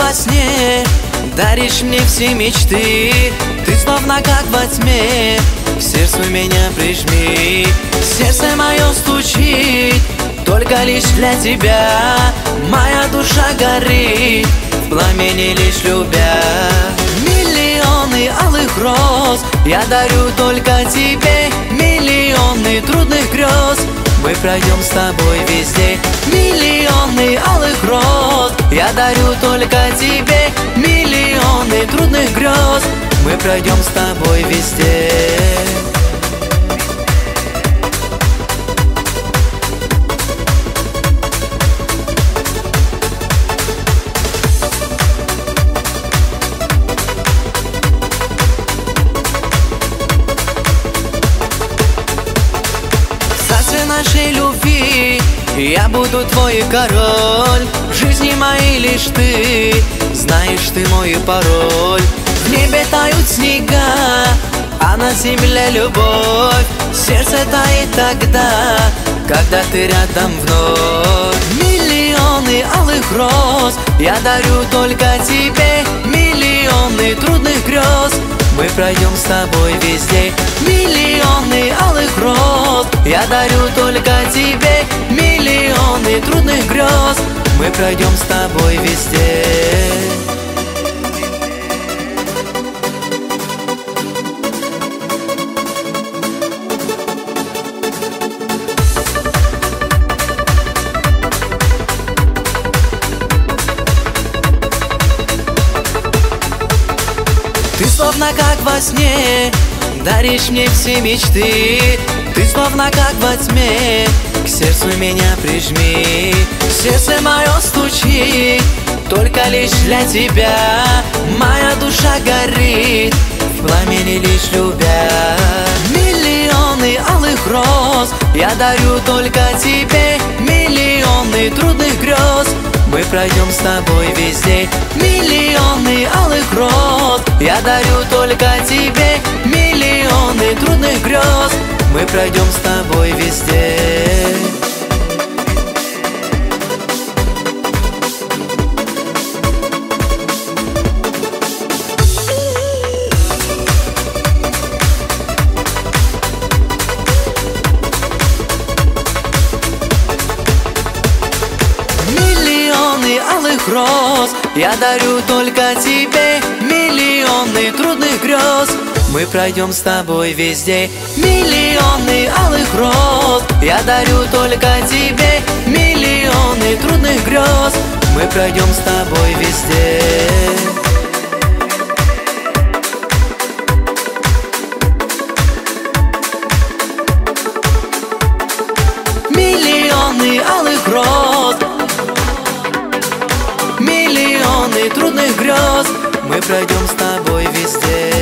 во сне, даришь мне все мечты. Ты словно как во тьме, к сердцу меня прижми. Сердце мое стучит только лишь для тебя. Моя душа горит в пламени лишь любя. Миллионы алых роз я дарю только тебе. Миллионы трудных грез мы пройдем с тобой везде. Миллионы алых роз я дарю только тебе. Миллионы трудных грез мы пройдем с тобой везде. Нашей любви я буду твой король. В жизни моей лишь ты, знаешь ты мой пароль. В небе тают снега, а на земле любовь. Сердце тает тогда, когда ты рядом вновь. Миллионы алых роз я дарю только тебе. Миллионы трудных грез мы пройдем с тобой везде. Миллионы алых роз я дарю только тебе. Миллионы трудных грез мы пройдем с тобой везде. Ты словно как во сне, даришь мне все мечты. Ты словно как во тьме, к сердцу меня прижми. Сердце мое стучит только лишь для тебя. Моя душа горит в пламени лишь любя. Миллионы алых роз я дарю только тебе. Миллионы трудных грез мы пройдем с тобой везде. Миллионы алых роз я дарю только тебе. Миллионы трудных грез мы пройдем с тобой везде. Миллионы алых роз я дарю только тебе. Миллионы трудных грез мы пройдем с тобой везде. Миллионы алых роз я дарю только тебе. Миллионы трудных грез мы пройдем с тобой везде. Миллионы алых роз, миллионы трудных грез мы пройдем с тобой везде.